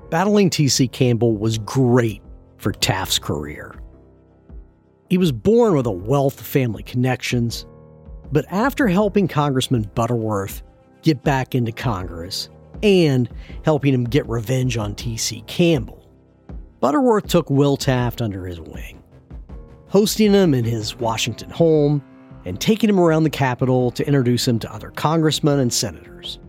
Battling T.C. Campbell was great for Taft's career. He was born with a wealth of family connections, but after helping Congressman Butterworth get back into Congress and helping him get revenge on T.C. Campbell, Butterworth took Will Taft under his wing, hosting him in his Washington home and taking him around the Capitol to introduce him to other congressmen and senators.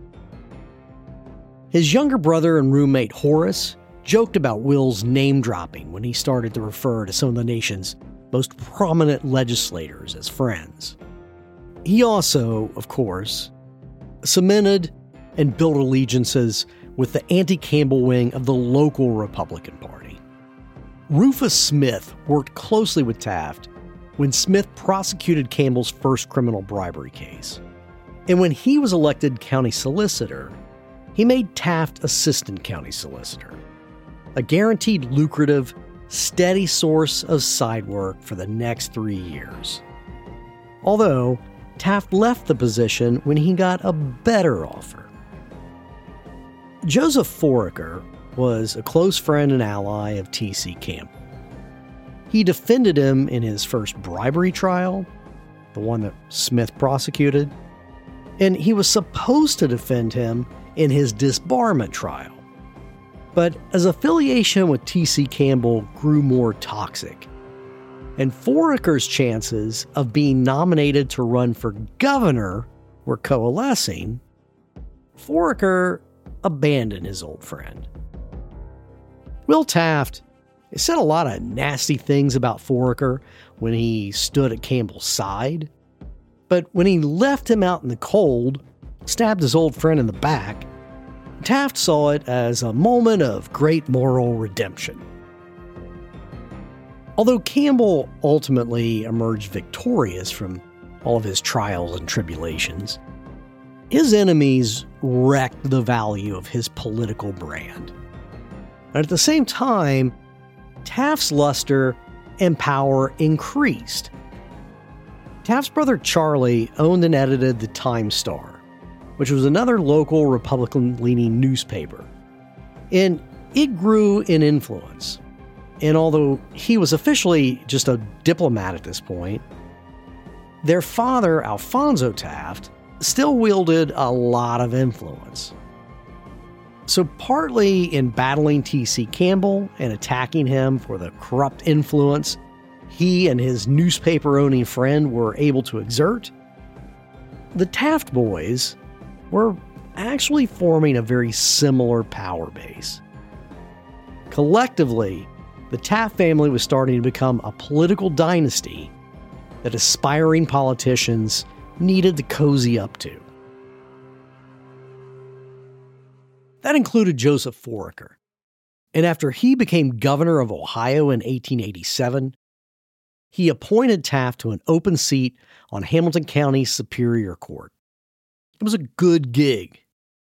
His younger brother and roommate Horace joked about Will's name-dropping when he started to refer to some of the nation's most prominent legislators as friends. He also, of course, cemented and built allegiances with the anti-Campbell wing of the local Republican Party. Rufus Smith worked closely with Taft when Smith prosecuted Campbell's first criminal bribery case. And when he was elected county solicitor, he made Taft assistant county solicitor, a guaranteed lucrative, steady source of side work for the next 3 years. Although, Taft left the position when he got a better offer. Joseph Foraker was a close friend and ally of T.C. Campbell. He defended him in his first bribery trial, the one that Smith prosecuted, and he was supposed to defend him in his disbarment trial. But as affiliation with T.C. Campbell grew more toxic, and Foraker's chances of being nominated to run for governor were coalescing, Foraker abandoned his old friend. Will Taft said a lot of nasty things about Foraker when he stood at Campbell's side, but when he left him out in the cold, stabbed his old friend in the back, Taft saw it as a moment of great moral redemption. Although Campbell ultimately emerged victorious from all of his trials and tribulations, his enemies wrecked the value of his political brand. And at the same time, Taft's luster and power increased. Taft's brother Charlie owned and edited the Times-Star, which was another local Republican-leaning newspaper, and it grew in influence. And although he was officially just a diplomat at this point, their father, Alphonso Taft, still wielded a lot of influence. So partly in battling T.C. Campbell and attacking him for the corrupt influence he and his newspaper-owning friend were able to exert, the Taft boys were actually forming a very similar power base. Collectively, the Taft family was starting to become a political dynasty that aspiring politicians needed to cozy up to. That included Joseph Foraker, and after he became governor of Ohio in 1887, he appointed Taft to an open seat on Hamilton County's Superior Court. It was a good gig.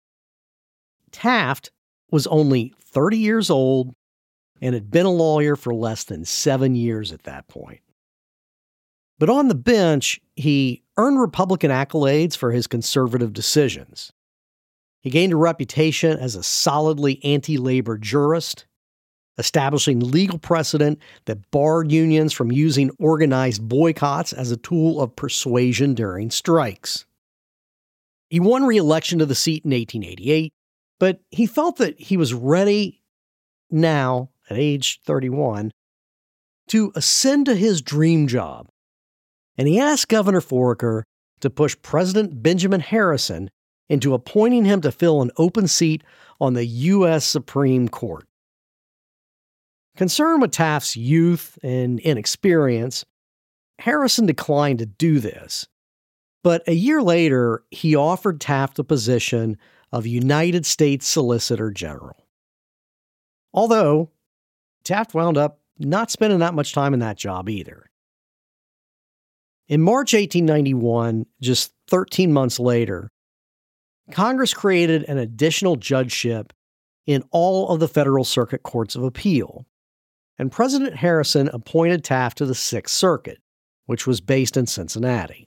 Taft was only 30 years old and had been a lawyer for less than 7 years at that point. But on the bench, he earned Republican accolades for his conservative decisions. He gained a reputation as a solidly anti-labor jurist, establishing legal precedent that barred unions from using organized boycotts as a tool of persuasion during strikes. He won re-election to the seat in 1888, but he felt that he was ready now, at age 31, to ascend to his dream job. And he asked Governor Foraker to push President Benjamin Harrison into appointing him to fill an open seat on the U.S. Supreme Court. Concerned with Taft's youth and inexperience, Harrison declined to do this. But a year later, he offered Taft the position of United States Solicitor General. Although, Taft wound up not spending that much time in that job either. In March 1891, just 13 months later, Congress created an additional judgeship in all of the federal circuit courts of appeal, and President Harrison appointed Taft to the Sixth Circuit, which was based in Cincinnati.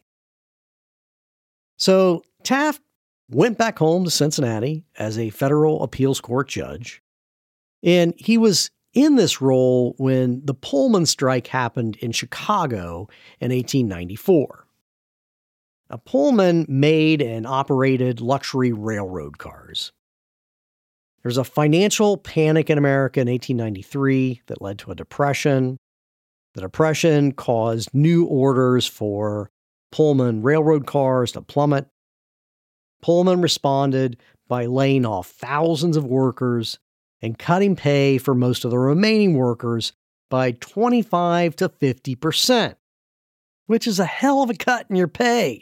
So Taft went back home to Cincinnati as a federal appeals court judge, And he was in this role when the Pullman strike happened in Chicago in 1894. Now, Pullman made and operated luxury railroad cars. There was a financial panic in America in 1893 that led to a depression. The depression caused new orders for Pullman railroad cars to plummet. Pullman responded by laying off thousands of workers and cutting pay for most of the remaining workers by 25 to 50%, which is a hell of a cut in your pay.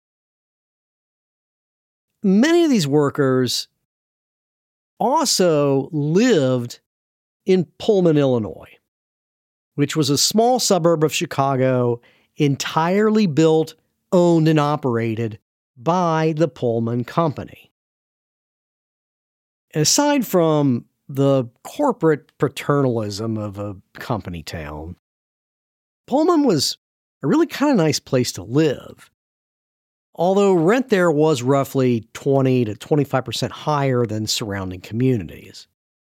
Many of these workers also lived in Pullman, Illinois, which was a small suburb of Chicago entirely built, owned, and operated by the Pullman Company. Aside from the corporate paternalism of a company town, Pullman was a really kind of nice place to live. Although rent there was roughly 20 to 25% higher than surrounding communities.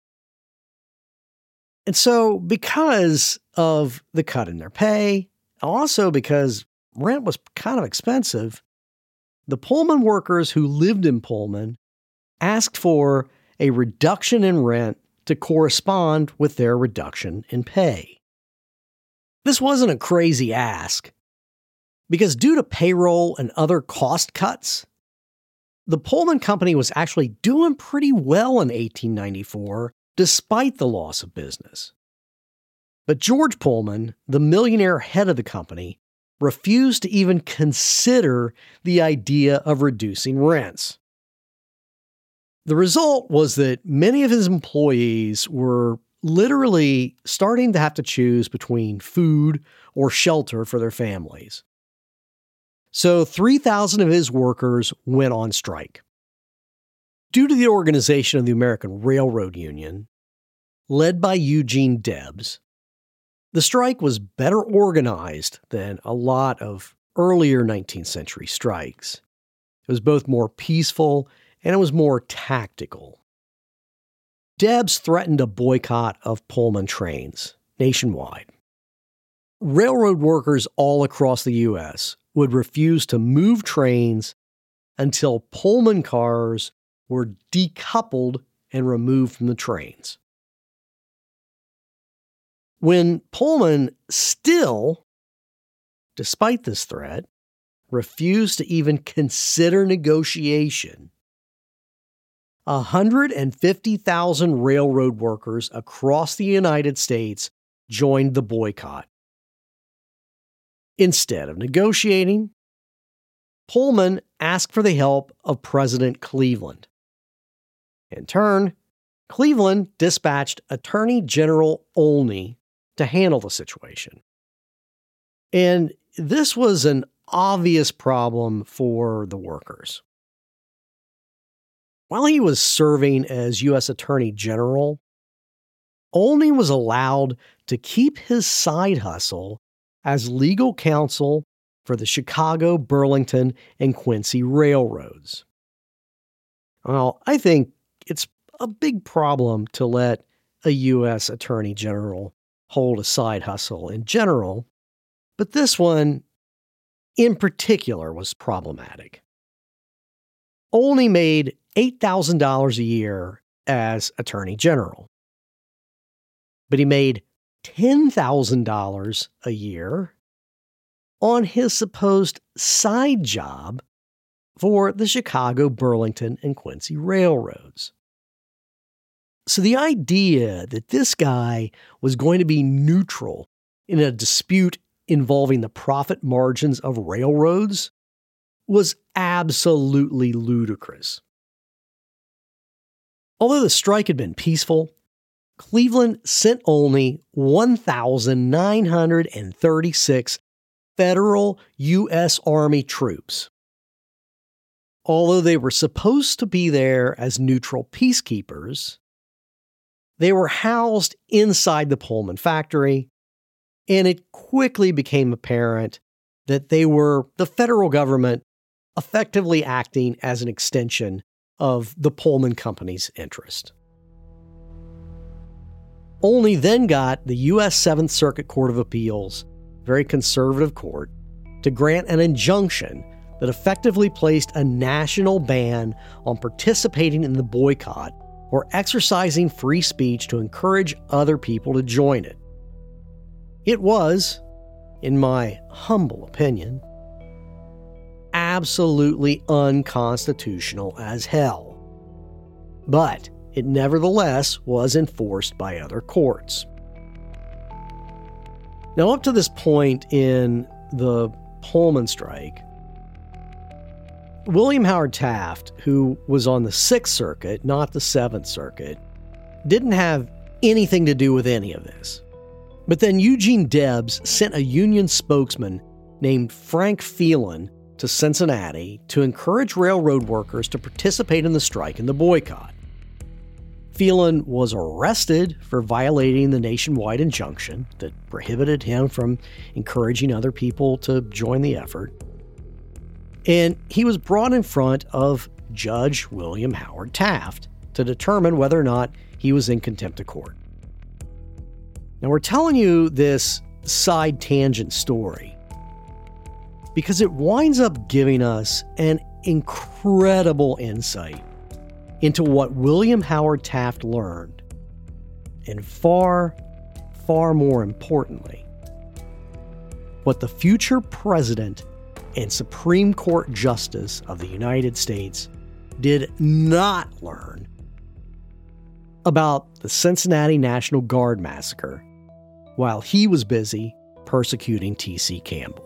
And so because of the cut in their pay, also because rent was kind of expensive, the Pullman workers who lived in Pullman asked for a reduction in rent to correspond with their reduction in pay. This wasn't a crazy ask, because due to payroll and other cost cuts, the Pullman Company was actually doing pretty well in 1894, despite the loss of business. But George Pullman, the millionaire head of the company, refused to even consider the idea of reducing rents. The result was that many of his employees were literally starting to have to choose between food or shelter for their families. So 3,000 of his workers went on strike. Due to the organization of the American Railroad Union, led by Eugene Debs, the strike was better organized than a lot of earlier 19th century strikes. It was both more peaceful and it was more tactical. Debs threatened a boycott of Pullman trains nationwide. Railroad workers all across the U.S. would refuse to move trains until Pullman cars were decoupled and removed from the trains. When Pullman still, despite this threat, refused to even consider negotiation, 150,000 railroad workers across the United States joined the boycott. Instead of negotiating, Pullman asked for the help of President Cleveland. In turn, Cleveland dispatched Attorney General Olney to handle the situation. And this was an obvious problem for the workers. While he was serving as U.S. Attorney General, Olney was allowed to keep his side hustle as legal counsel for the Chicago, Burlington, and Quincy railroads. Well, I think it's a big problem to let a U.S. Attorney General hold a side hustle in general, but this one in particular was problematic. Olney made $8,000 a year as Attorney General, but he made $10,000 a year on his supposed side job for the Chicago, Burlington, and Quincy railroads. So the idea that this guy was going to be neutral in a dispute involving the profit margins of railroads was absolutely ludicrous. Although the strike had been peaceful, Cleveland sent only 1,936 federal U.S. Army troops. Although they were supposed to be there as neutral peacekeepers, they were housed inside the Pullman factory, and it quickly became apparent that they were the federal government effectively acting as an extension of the Pullman Company's interest. only then got the U.S. Seventh Circuit Court of Appeals, very conservative court, to grant an injunction that effectively placed a national ban on participating in the boycott or exercising free speech to encourage other people to join it. It was, in my humble opinion, absolutely unconstitutional as hell. But it nevertheless was enforced by other courts. Now, up to this point in the Pullman strike, William Howard Taft, who was on the Sixth Circuit, not the Seventh Circuit, didn't have anything to do with any of this. But then Eugene Debs sent a union spokesman named Frank Phelan to Cincinnati to encourage railroad workers to participate in the strike and the boycott. Phelan was arrested for violating the nationwide injunction that prohibited him from encouraging other people to join the effort. And he was brought in front of Judge William Howard Taft to determine whether or not he was in contempt of court. Now, we're telling you this side tangent story because it winds up giving us an incredible insight into what William Howard Taft learned, and far, far more importantly, what the future president and Supreme Court Justice of the United States did not learn about the Cincinnati National Guard massacre while he was busy persecuting T.C. Campbell.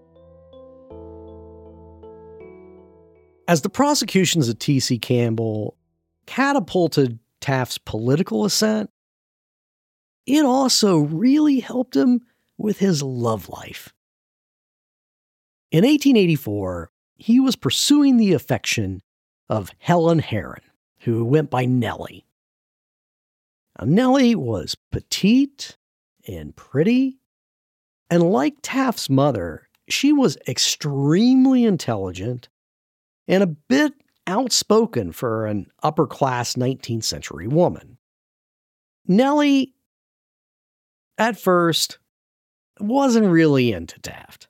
As the prosecutions of T.C. Campbell catapulted Taft's political ascent, it also really helped him with his love life. In 1884, he was pursuing the affection of Helen Herron, who went by Nellie. Now, Nellie was petite and pretty, and like Taft's mother, she was extremely intelligent and a bit outspoken for an upper-class 19th century woman. Nellie, at first, wasn't really into Taft.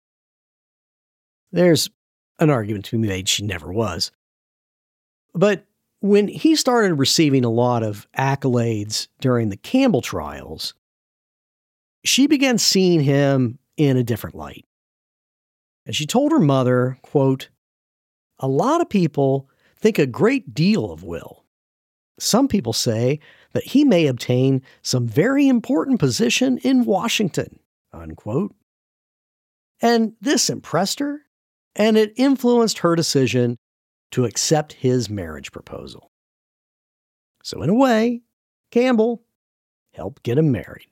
There's an argument to be made she never was. But when he started receiving a lot of accolades during the Campbell trials, she began seeing him in a different light. And she told her mother, quote, "A lot of people think a great deal of Will. Some people say that he may obtain some very important position in Washington," unquote. And this impressed her, and it influenced her decision to accept his marriage proposal. So in a way, Campbell helped get him married.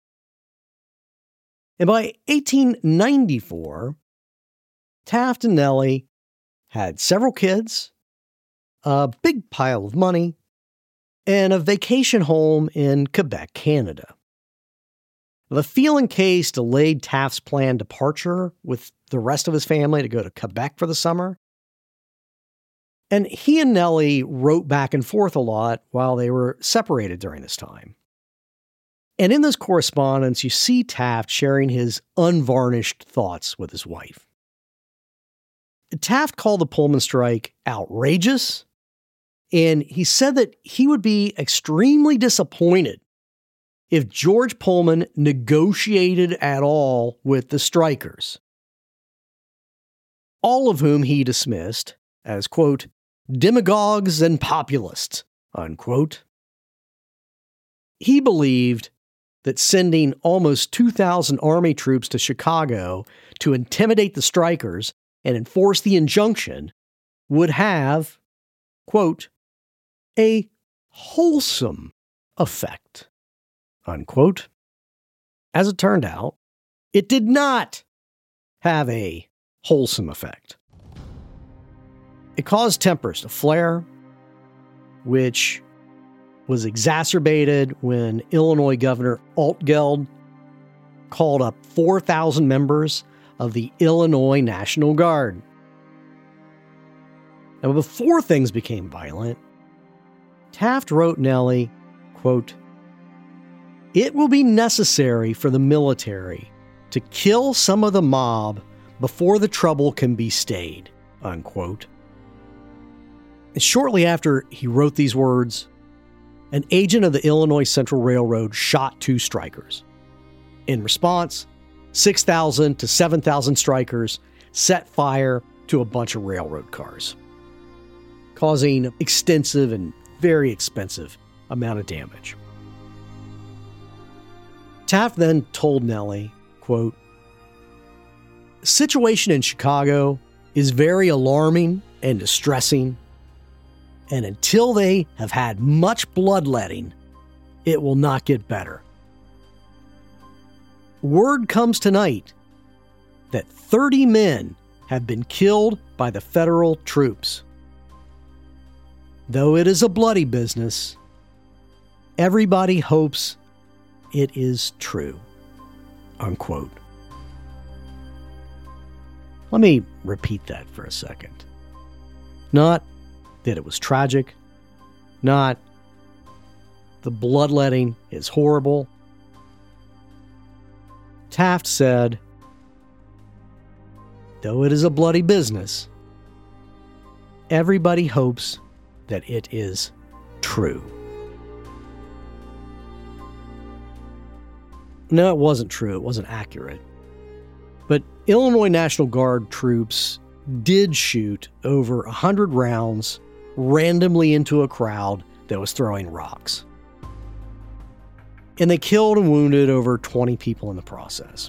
And by 1894, Taft and Nellie had several kids, a big pile of money, and a vacation home in Quebec, Canada. The Phelan case delayed Taft's planned departure with the rest of his family to go to Quebec for the summer. And he and Nellie wrote back and forth a lot while they were separated during this time. And in this correspondence, you see Taft sharing his unvarnished thoughts with his wife. Taft called the Pullman strike outrageous, and he said that he would be extremely disappointed if George Pullman negotiated at all with the strikers, all of whom he dismissed as, quote, demagogues and populists, unquote. He believed that sending almost 2,000 Army troops to Chicago to intimidate the strikers and enforce the injunction would have, quote, a wholesome effect, unquote. As it turned out, it did not have a wholesome effect. It caused tempers to flare, which was exacerbated when Illinois Governor Altgeld called up 4,000 members of the Illinois National Guard. Now, before things became violent, Taft wrote Nellie, quote, It will be necessary for the military to kill some of the mob before the trouble can be stayed, unquote. And shortly after he wrote these words, an agent of the Illinois Central Railroad shot 2 strikers. In response, 6,000 to 7,000 strikers set fire to a bunch of railroad cars, causing extensive and very expensive amount of damage. Taft then told Nellie, quote, "The situation in Chicago is very alarming and distressing, and until they have had much bloodletting, it will not get better. Word comes tonight that 30 men have been killed by the federal troops. Though it is a bloody business, everybody hopes it is true," unquote. Let me repeat that for a second. Not that it was tragic, not the bloodletting is horrible. Taft said, though it is a bloody business, everybody hopes that it is true. No, it wasn't true. It wasn't accurate. But Illinois National Guard troops did shoot over 100 rounds randomly into a crowd that was throwing rocks. And they killed and wounded over 20 people in the process.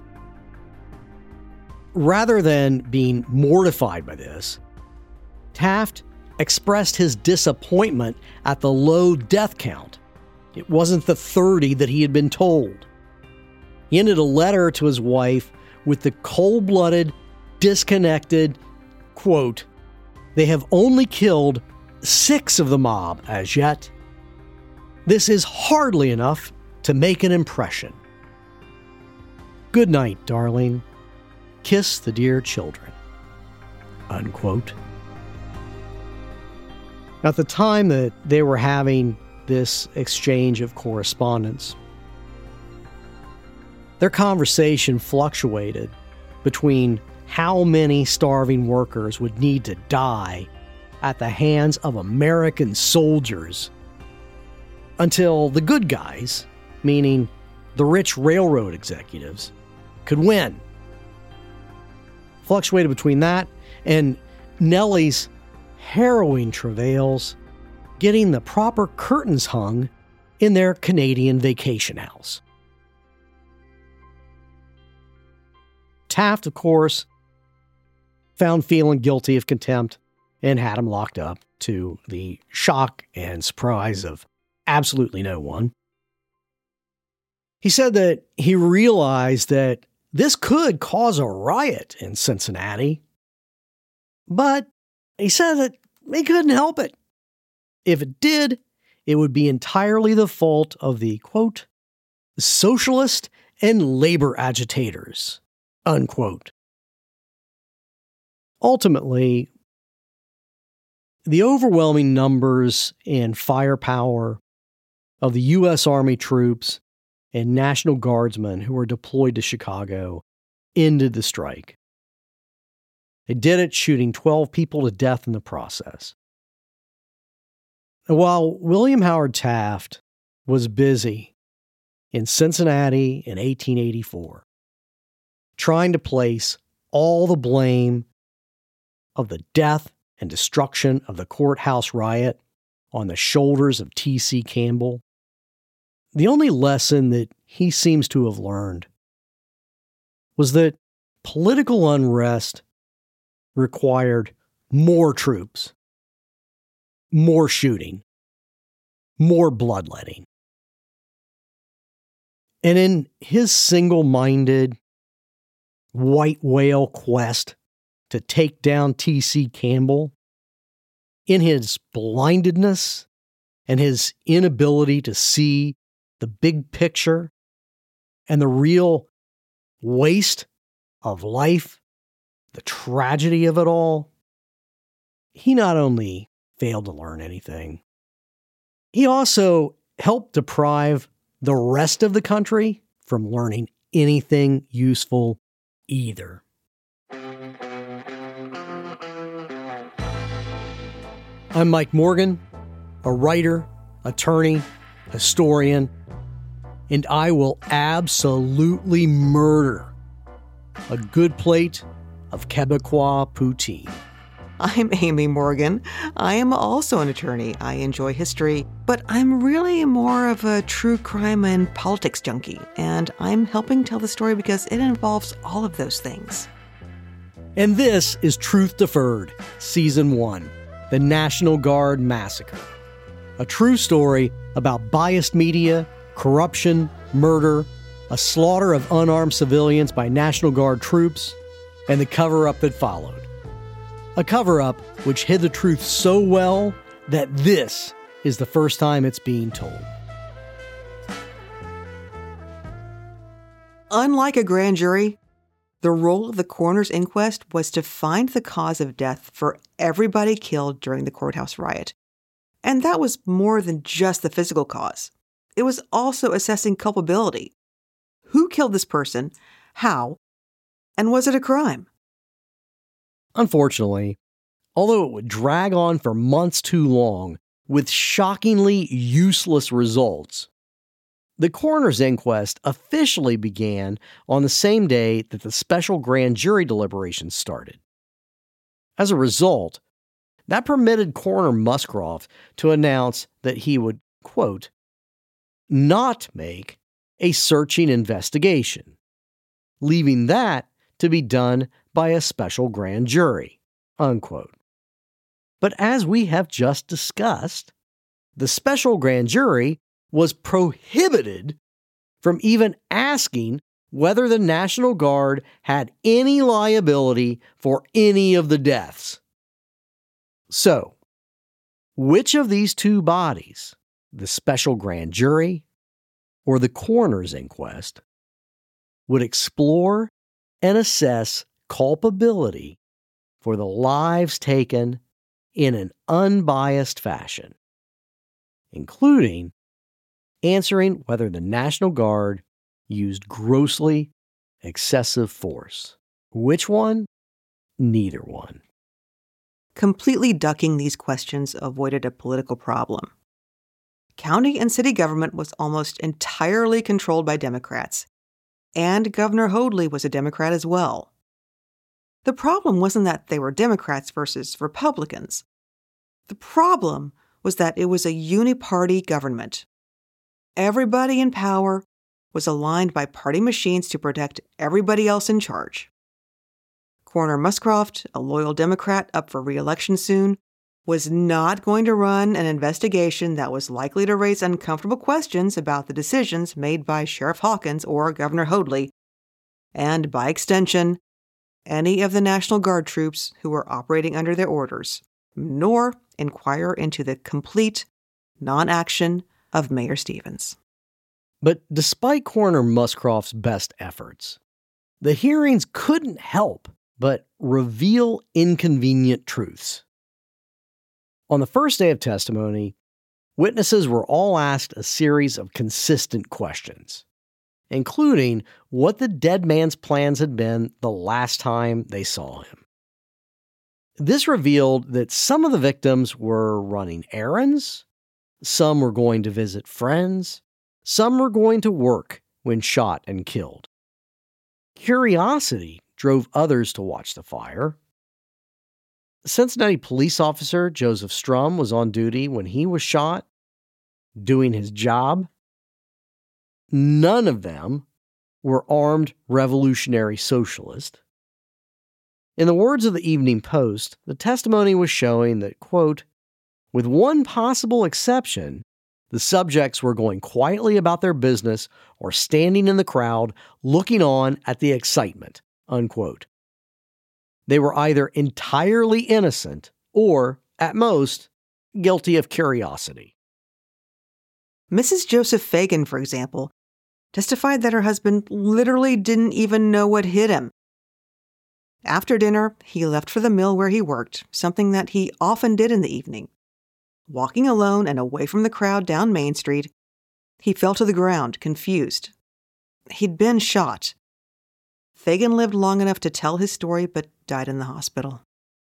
Rather than being mortified by this, Taft expressed his disappointment at the low death count. It wasn't the 30 that he had been told. He ended a letter to his wife with the cold-blooded, disconnected, quote, "They have only killed 6 of the mob as yet. This is hardly enough to make an impression. Good night, darling. Kiss the dear children," unquote. At the time that they were having this exchange of correspondence, their conversation fluctuated between how many starving workers would need to die at the hands of American soldiers until the good guys, meaning the rich railroad executives, could win. Fluctuated between that and Nellie's harrowing travails getting the proper curtains hung in their Canadian vacation house. Taft, of course, found feeling guilty of contempt and had him locked up, to the shock and surprise of absolutely no one. He said that he realized that this could cause a riot in Cincinnati, but he said that he couldn't help it. If it did, it would be entirely the fault of the, quote, "socialist and labor agitators," unquote. Ultimately, the overwhelming numbers and firepower of the U.S. Army troops and National Guardsmen who were deployed to Chicago ended the strike. They did it, shooting 12 people to death in the process. And while William Howard Taft was busy in Cincinnati in 1884, trying to place all the blame of the death and destruction of the courthouse riot on the shoulders of T.C. Campbell, the only lesson that he seems to have learned was that political unrest required more troops, more shooting, more bloodletting. And in his single-minded white whale quest to take down T.C. Campbell, in his blindedness and his inability to see the big picture and the real waste of life, the tragedy of it all, he not only failed to learn anything, he also helped deprive the rest of the country from learning anything useful either. I'm Mike Morgan, a writer, attorney, historian, and I will absolutely murder a good plate of Quebecois poutine. I'm Amy Morgan. I am also an attorney. I enjoy history, but I'm really more of a true crime and politics junkie, and I'm helping tell the story because it involves all of those things. And this is Truth Deferred, Season 1, The National Guard Massacre. A true story about biased media, corruption, murder, a slaughter of unarmed civilians by National Guard troops, and the cover-up that followed. A cover-up which hid the truth so well that this is the first time it's being told. Unlike a grand jury, the role of the coroner's inquest was to find the cause of death for everybody killed during the courthouse riot. And that was more than just the physical cause. It was also assessing culpability. Who killed this person? How? And was it a crime? Unfortunately, although it would drag on for months too long with shockingly useless results, the coroner's inquest officially began on the same day that the special grand jury deliberations started. As a result, that permitted Coroner Muscroft to announce that he would, quote, not make a searching investigation, leaving that to be done by a special grand jury, unquote. But as we have just discussed, the special grand jury was prohibited from even asking whether the National Guard had any liability for any of the deaths. So, which of these two bodies, the special grand jury or the coroner's inquest, would explore and assess culpability for the lives taken in an unbiased fashion, including answering whether the National Guard used grossly excessive force? Which one? Neither one. Completely ducking these questions avoided a political problem. County and city government was almost entirely controlled by Democrats, and Governor Hoadley was a Democrat as well. The problem wasn't that they were Democrats versus Republicans. The problem was that it was a uniparty government. Everybody in power was aligned by party machines to protect everybody else in charge. Coroner Muscroft, a loyal Democrat up for re-election soon, was not going to run an investigation that was likely to raise uncomfortable questions about the decisions made by Sheriff Hawkins or Governor Hoadley, and by extension, any of the National Guard troops who were operating under their orders, nor inquire into the complete non-action of Mayor Stevens. But despite Coroner Muscroft's best efforts, the hearings couldn't help but reveal inconvenient truths. On the first day of testimony, witnesses were all asked a series of consistent questions, including what the dead man's plans had been the last time they saw him. This revealed that some of the victims were running errands, some were going to visit friends, some were going to work when shot and killed. Curiosity drove others to watch the fire. Cincinnati police officer Joseph Strum was on duty when he was shot, doing his job. None of them were armed revolutionary socialists. In the words of the Evening Post, the testimony was showing that, quote, with one possible exception, the subjects were going quietly about their business or standing in the crowd looking on at the excitement, unquote. They were either entirely innocent or, at most, guilty of curiosity. Mrs. Joseph Fagan, for example, testified that her husband literally didn't even know what hit him. After dinner, he left for the mill where he worked, something that he often did in the evening. Walking alone and away from the crowd down Main Street, He fell to the ground, confused. He'd been shot. Fagan lived long enough to tell his story, but died in the hospital.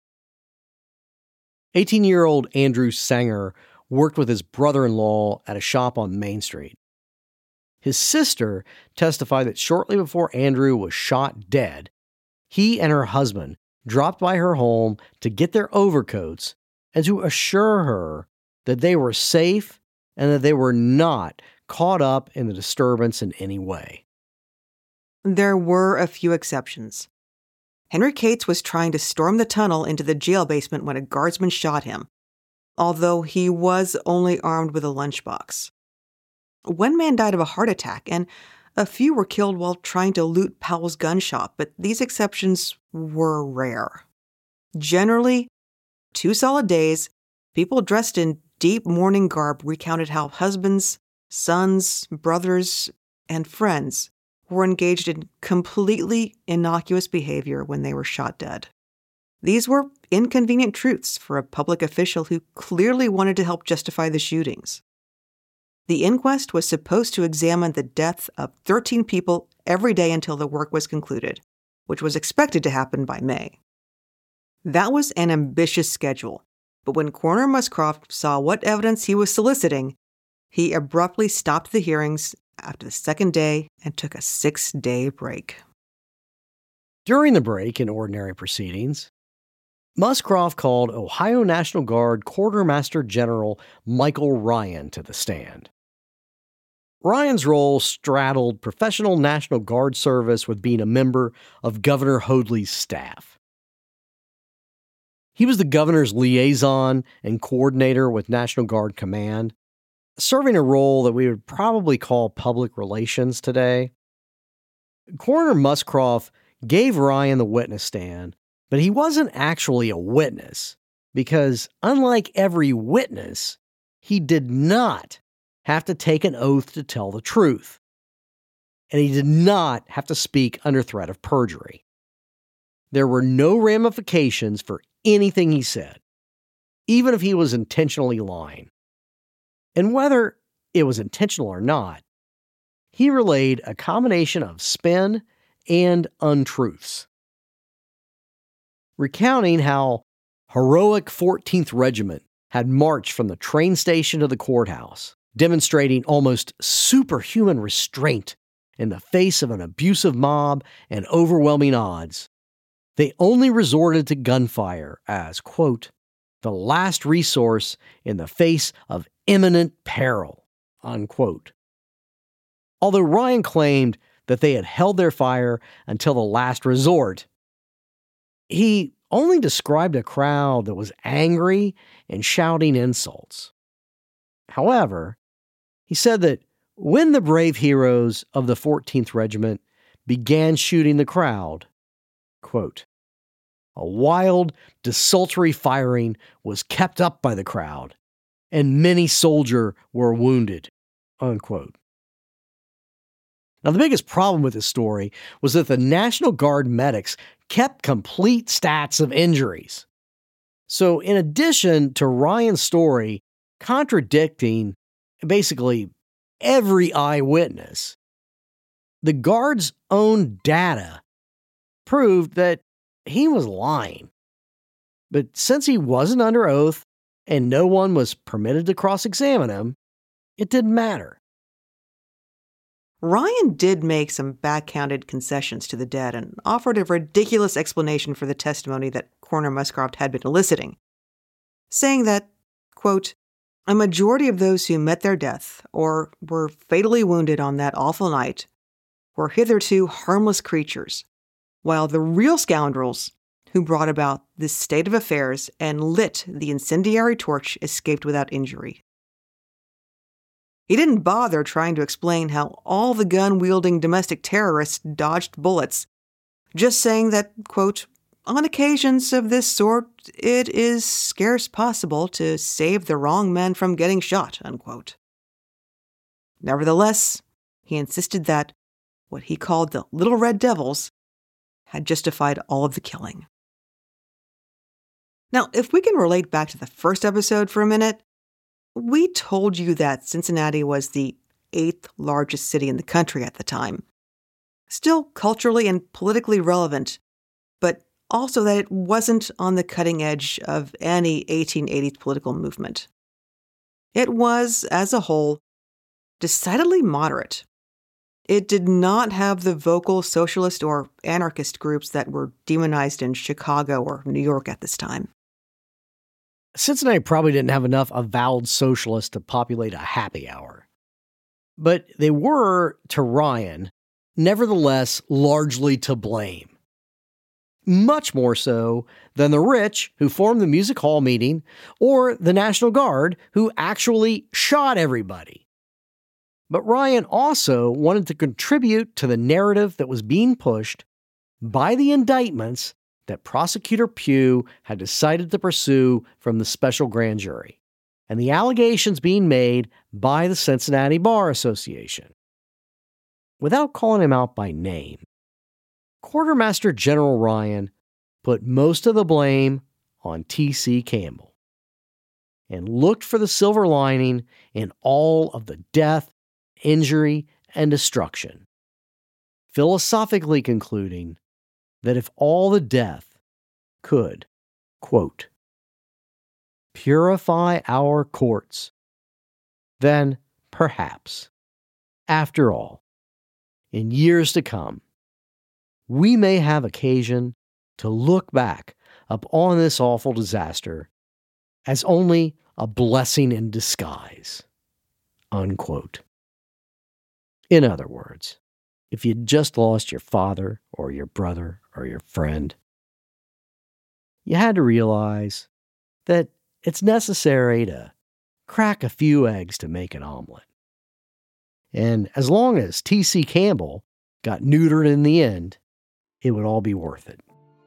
18-year-old Andrew Sanger worked with his brother-in-law at a shop on Main Street. His sister testified that shortly before Andrew was shot dead, he and her husband dropped by her home to get their overcoats and to assure her that they were safe and that they were not caught up in the disturbance in any way. There were a few exceptions. Henry Cates was trying to storm the tunnel into the jail basement when a guardsman shot him, although he was only armed with a lunchbox. One man died of a heart attack, and a few were killed while trying to loot Powell's gun shop, but these exceptions were rare. Generally, 2 solid days, people dressed in deep mourning garb recounted how husbands, sons, brothers, and friends were engaged in completely innocuous behavior when they were shot dead. These were inconvenient truths for a public official who clearly wanted to help justify the shootings. The inquest was supposed to examine the death of 13 people every day until the work was concluded, which was expected to happen by May. That was an ambitious schedule, but when Coroner Muscroft saw what evidence he was soliciting, he abruptly stopped the hearings after the second day and took a 6-day break. During the break in ordinary proceedings, Muscroft called Ohio National Guard Quartermaster General Michael Ryan to the stand. Ryan's role straddled professional National Guard service with being a member of Governor Hoadley's staff. He was the governor's liaison and coordinator with National Guard Command, serving a role that we would probably call public relations today. Coroner Muscroft gave Ryan the witness stand, but he wasn't actually a witness because, unlike every witness, he did not have to take an oath to tell the truth. And he did not have to speak under threat of perjury. There were no ramifications for anything he said, even if he was intentionally lying. And whether it was intentional or not, he relayed a combination of spin and untruths, recounting how heroic 14th Regiment had marched from the train station to the courthouse, demonstrating almost superhuman restraint in the face of an abusive mob and overwhelming odds. They only resorted to gunfire as, quote, the last resource in the face of imminent peril, unquote. Although Ryan claimed that they had held their fire until the last resort, he only described a crowd that was angry and shouting insults. However, he said that when the brave heroes of the 14th Regiment began shooting the crowd, quote, a wild, desultory firing was kept up by the crowd, and many soldiers were wounded, unquote. Now, the biggest problem with this story was that the National Guard medics kept complete stats of injuries. So, in addition to Ryan's story contradicting basically every eyewitness, the Guard's own data proved that he was lying. But since he wasn't under oath and no one was permitted to cross-examine him, it didn't matter. Ryan did make some backhanded concessions to the dead and offered a ridiculous explanation for the testimony that Coroner Muscroft had been eliciting, saying that, quote, a majority of those who met their death or were fatally wounded on that awful night were hitherto harmless creatures, while the real scoundrels who brought about this state of affairs and lit the incendiary torch escaped without injury. He didn't bother trying to explain how all the gun-wielding domestic terrorists dodged bullets, just saying that, quote, on occasions of this sort, it is scarce possible to save the wrong men from getting shot, unquote. Nevertheless, he insisted that what he called the Little Red Devils had justified all of the killing. Now, if we can relate back to the first episode for a minute, we told you that Cincinnati was the 8th largest city in the country at the time. Still culturally and politically relevant, but also that it wasn't on the cutting edge of any 1880s political movement. It was, as a whole, decidedly moderate. It did not have the vocal socialist or anarchist groups that were demonized in Chicago or New York at this time. Cincinnati probably didn't have enough avowed socialists to populate a happy hour. But they were, to Ryan, nevertheless largely to blame. Much more so than the rich who formed the music hall meeting or the National Guard who actually shot everybody. But Ryan also wanted to contribute to the narrative that was being pushed by the indictments that Prosecutor Pugh had decided to pursue from the special grand jury, and the allegations being made by the Cincinnati Bar Association. Without calling him out by name, Quartermaster General Ryan put most of the blame on T.C. Campbell and looked for the silver lining in all of the death, injury, and destruction, philosophically concluding that if all the death could, quote, purify our courts, then perhaps, after all, in years to come, we may have occasion to look back upon this awful disaster as only a blessing in disguise, unquote. In other words, if you'd just lost your father or your brother or your friend, you had to realize that it's necessary to crack a few eggs to make an omelet. And as long as T.C. Campbell got neutered in the end, it would all be worth it.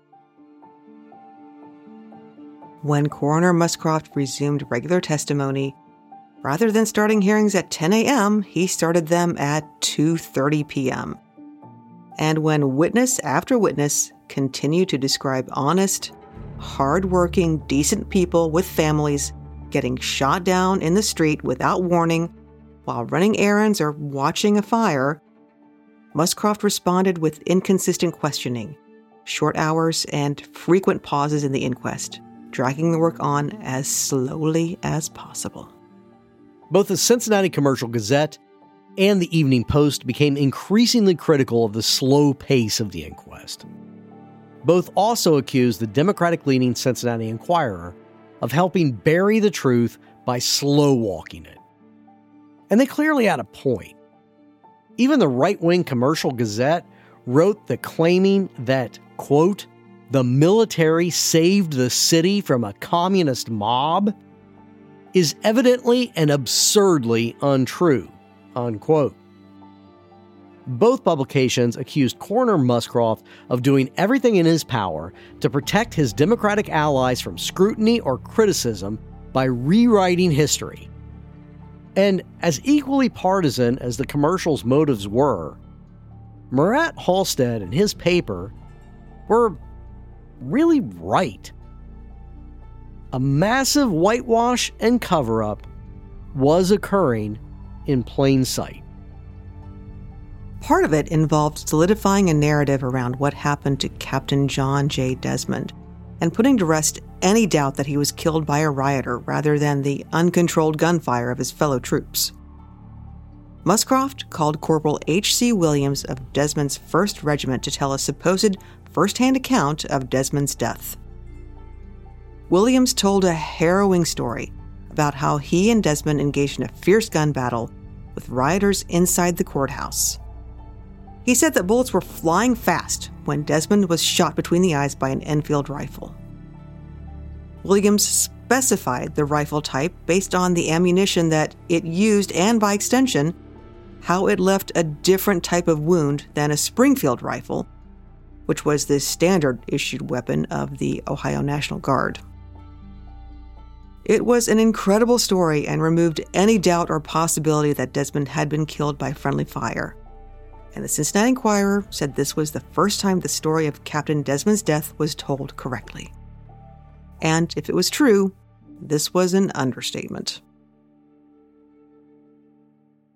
When Coroner Muscroft resumed regular testimony, rather than starting hearings at 10 a.m., he started them at 2:30 p.m. And when witness after witness continued to describe honest, hard-working, decent people with families getting shot down in the street without warning while running errands or watching a fire, Muscroft responded with inconsistent questioning, short hours, and frequent pauses in the inquest, dragging the work on as slowly as possible. Both the Cincinnati Commercial Gazette and the Evening Post became increasingly critical of the slow pace of the inquest. Both also accused the Democratic-leaning Cincinnati Enquirer of helping bury the truth by slow-walking it. And they clearly had a point. Even the right-wing Commercial Gazette wrote that claiming that, quote, the military saved the city from a communist mob is evidently and absurdly untrue, unquote. Both publications accused Coroner Muscroft of doing everything in his power to protect his Democratic allies from scrutiny or criticism by rewriting history. And as equally partisan as the commercial's motives were, Murat Halstead and his paper were really right. A massive whitewash and cover-up was occurring in plain sight. Part of it involved solidifying a narrative around what happened to Captain John J. Desmond and putting to rest any doubt that he was killed by a rioter rather than the uncontrolled gunfire of his fellow troops. Muscroft called Corporal H.C. Williams of Desmond's 1st Regiment to tell a supposed first-hand account of Desmond's death. Williams told a harrowing story about how he and Desmond engaged in a fierce gun battle with rioters inside the courthouse. He said that bullets were flying fast when Desmond was shot between the eyes by an Enfield rifle. Williams specified the rifle type based on the ammunition that it used and, by extension, how it left a different type of wound than a Springfield rifle, which was the standard-issued weapon of the Ohio National Guard. It was an incredible story and removed any doubt or possibility that Desmond had been killed by friendly fire. And the Cincinnati Enquirer said this was the first time the story of Captain Desmond's death was told correctly. And if it was true, this was an understatement.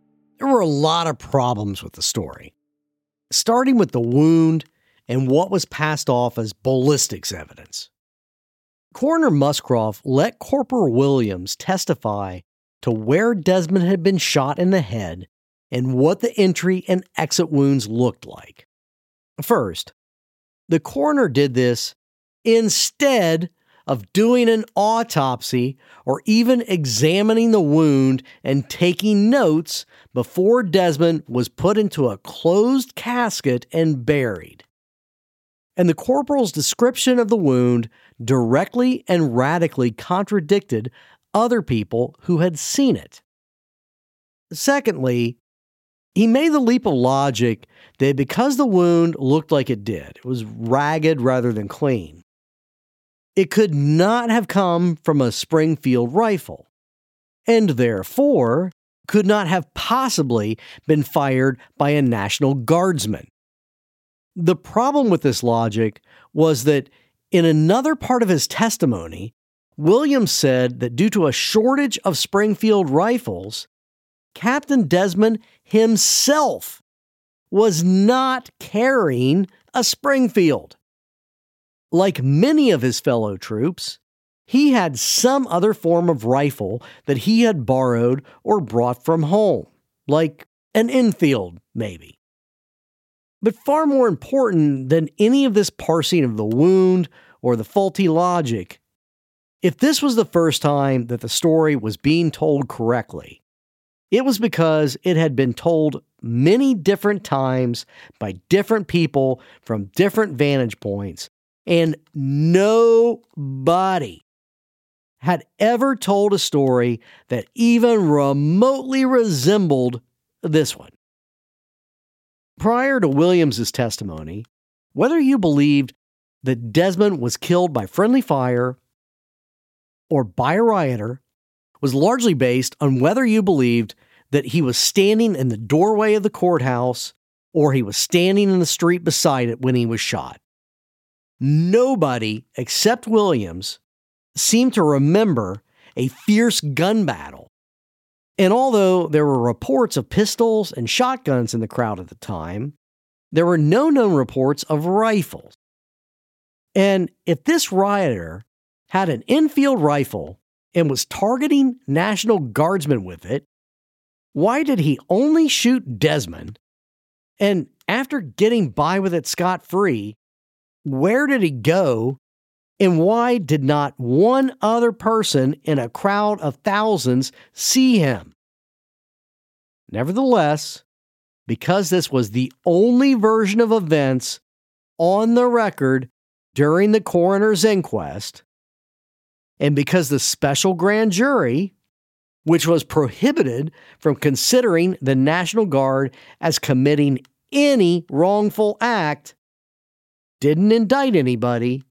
were a lot of problems with the story, starting with the wound and what was passed off as ballistics evidence. Coroner Muscroft let Corporal Williams testify to where Desmond had been shot in the head and what the entry and exit wounds looked like. First, the coroner did this instead of doing an autopsy or even examining the wound and taking notes before Desmond was put into a closed casket and buried. And the corporal's description of the wound directly and radically contradicted other people who had seen it. Secondly, he made the leap of logic that because the wound looked like it did, it was ragged rather than clean, it could not have come from a Springfield rifle, and therefore could not have possibly been fired by a National Guardsman. The problem with this logic was that in another part of his testimony, Williams said that due to a shortage of Springfield rifles, Captain Desmond himself was not carrying a Springfield. Like many of his fellow troops, he had some other form of rifle that he had borrowed or brought from home, like an Enfield, maybe. But far more important than any of this parsing of the wound or the faulty logic, if this was the first time that the story was being told correctly, it was because it had been told many different times by different people from different vantage points, and nobody had ever told a story that even remotely resembled this one. Prior to Williams's testimony, whether you believed that Desmond was killed by friendly fire or by a rioter was largely based on whether you believed that he was standing in the doorway of the courthouse or he was standing in the street beside it when he was shot. Nobody except Williams seemed to remember a fierce gun battle. And although there were reports of pistols and shotguns in the crowd at the time, there were no known reports of rifles. And if this rioter had an Enfield rifle and was targeting National Guardsmen with it, why did he only shoot Desmond? And after getting by with it scot-free, where did he go? And why did not one other person in a crowd of thousands see him? Nevertheless, because this was the only version of events on the record during the coroner's inquest, and because the special grand jury, which was prohibited from considering the National Guard as committing any wrongful act, didn't indict anybody,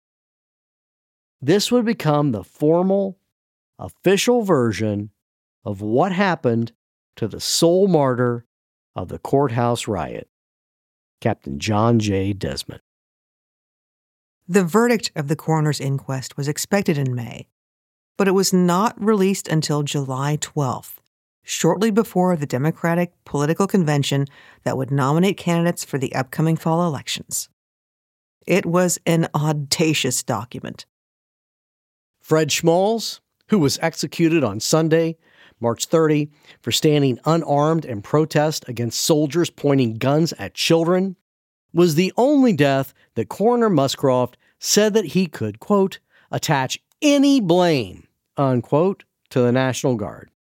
this would become the formal, official version of what happened to the sole martyr of the courthouse riot, Captain John J. Desmond. The verdict of the coroner's inquest was expected in May, but it was not released until July 12th, shortly before the Democratic political convention that would nominate candidates for the upcoming fall elections. It was an audacious document. Fred Schmalz, who was executed on Sunday, March 30, for standing unarmed in protest against soldiers pointing guns at children, was the only death that Coroner Muscroft said that he could, quote, attach any blame, unquote, to the National Guard.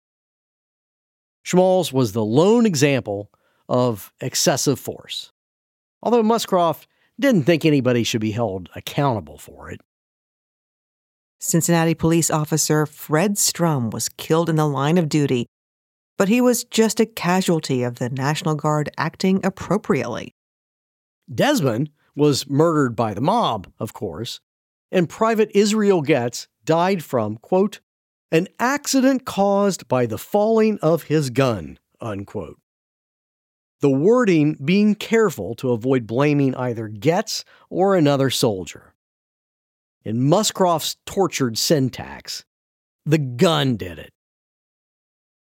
Schmalz was the lone example of excessive force, although Muscroft didn't think anybody should be held accountable for it. Cincinnati police officer Fred Strum was killed in the line of duty, but he was just a casualty of the National Guard acting appropriately. Desmond was murdered by the mob, of course, and Private Israel Getz died from, quote, an accident caused by the falling of his gun, unquote. The wording being careful to avoid blaming either Getz or another soldier. In Muscroft's tortured syntax, the gun did it.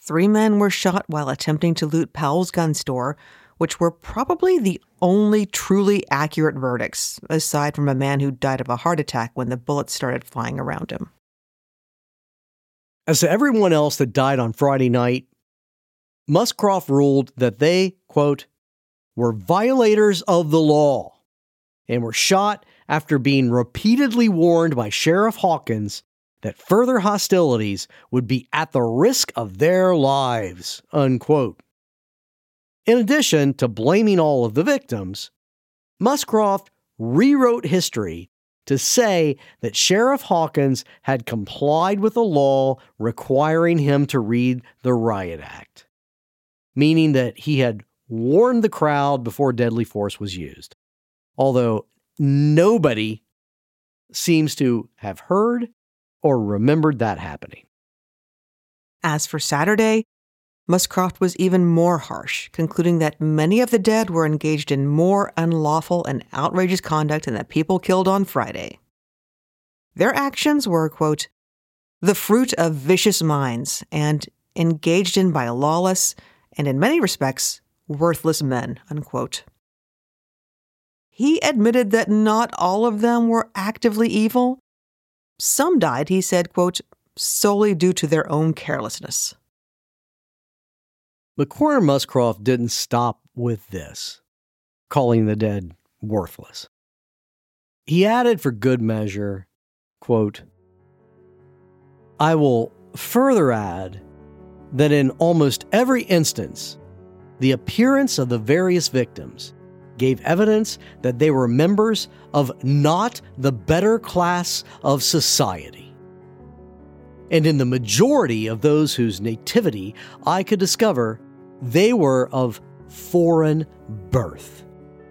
3 men were shot while attempting to loot Powell's gun store, which were probably the only truly accurate verdicts, aside from a man who died of a heart attack when the bullets started flying around him. As to everyone else that died on Friday night, Muscroft ruled that they, quote, were violators of the law and were shot after being repeatedly warned by Sheriff Hawkins that further hostilities would be at the risk of their lives, unquote. In addition to blaming all of the victims, Muscroft rewrote history to say that Sheriff Hawkins had complied with a law requiring him to read the Riot Act, meaning that he had warned the crowd before deadly force was used, although nobody seems to have heard or remembered that happening. As for Saturday, Muscroft was even more harsh, concluding that many of the dead were engaged in more unlawful and outrageous conduct than the people killed on Friday. Their actions were, quote, the fruit of vicious minds and engaged in by lawless and, in many respects, worthless men, unquote. He admitted that not all of them were actively evil. Some died, he said, quote, solely due to their own carelessness. But Coroner Muscroft didn't stop with this, calling the dead worthless. He added for good measure, quote, I will further add that in almost every instance, the appearance of the various victims gave evidence that they were members of not the better class of society. And in the majority of those whose nativity I could discover, they were of foreign birth.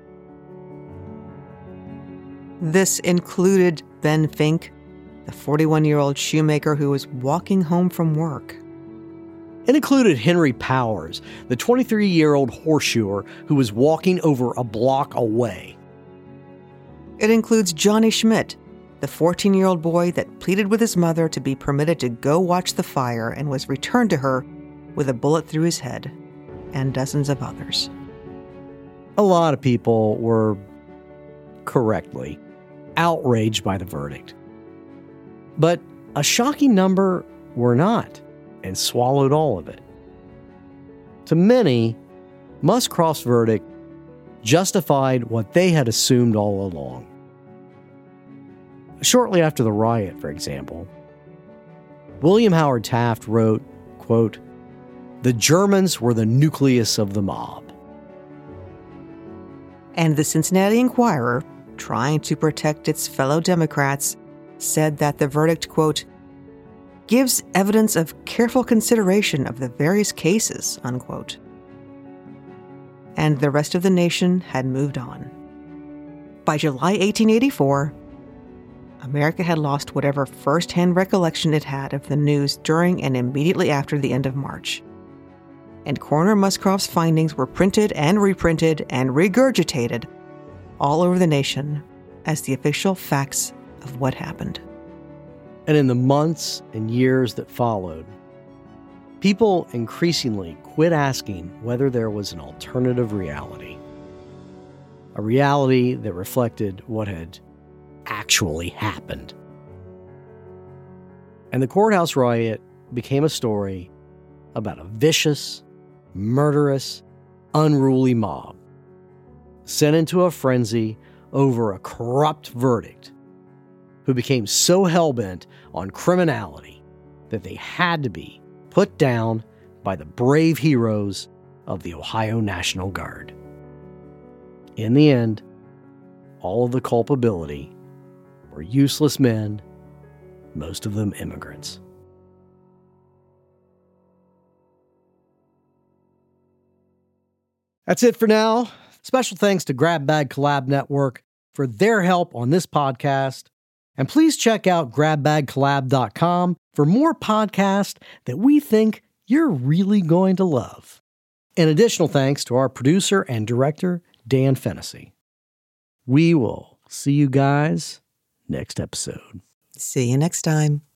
This included Ben Fink, the 41-year-old shoemaker who was walking home from work. It included Henry Powers, the 23-year-old horseshoer who was walking over a block away. It includes Johnny Schmidt, the 14-year-old boy that pleaded with his mother to be permitted to go watch the fire and was returned to her with a bullet through his head, and dozens of others. A lot of people were, correctly, outraged by the verdict. But a shocking number were not, and swallowed all of it. To many, Muscroft's verdict justified what they had assumed all along. Shortly after the riot, for example, William Howard Taft wrote, quote, the Germans were the nucleus of the mob. And the Cincinnati Enquirer, trying to protect its fellow Democrats, said that the verdict, quote, gives evidence of careful consideration of the various cases, unquote. And the rest of the nation had moved on. By July 1884, America had lost whatever first-hand recollection it had of the news during and immediately after the end of March. And Coroner Muscroft's findings were printed and reprinted and regurgitated all over the nation as the official facts of what happened. And in the months and years that followed, people increasingly quit asking whether there was an alternative reality. A reality that reflected what had actually happened. And the courthouse riot became a story about a vicious, murderous, unruly mob sent into a frenzy over a corrupt verdict, who became so hell-bent on criminality that they had to be put down by the brave heroes of the Ohio National Guard. In the end, all of the culpability were useless men, most of them immigrants. That's it for now. Special thanks to Grab Bag Collab Network for their help on this podcast. And please check out GrabBagCollab.com for more podcasts that we think you're really going to love. An additional thanks to our producer and director, Dan Fennessy. We will see you guys next episode. See you next time.